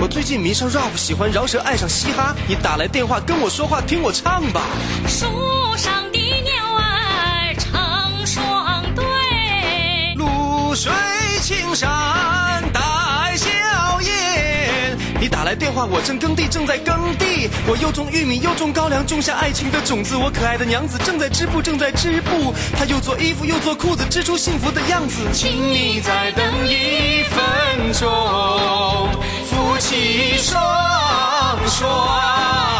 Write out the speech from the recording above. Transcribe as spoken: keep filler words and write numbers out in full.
我最近迷上 rap， 喜欢饶舌，爱上嘻哈。你打来电话跟我说话，听我唱吧。 树上的鸟儿成双对， 露水青山带笑颜。你打来电话，我正耕地，正在耕地。我又种玉米，又种高粱，种下爱情的种子。我可爱的娘子正在织布，正在织布。她又做衣服，又做裤子，织出幸福的样子。请你再等一分钟，夫妻双双。